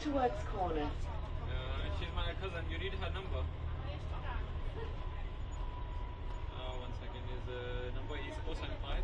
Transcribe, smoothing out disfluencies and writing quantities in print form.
Waterworks Corner. She's my cousin. You need her number. One second. His number is 075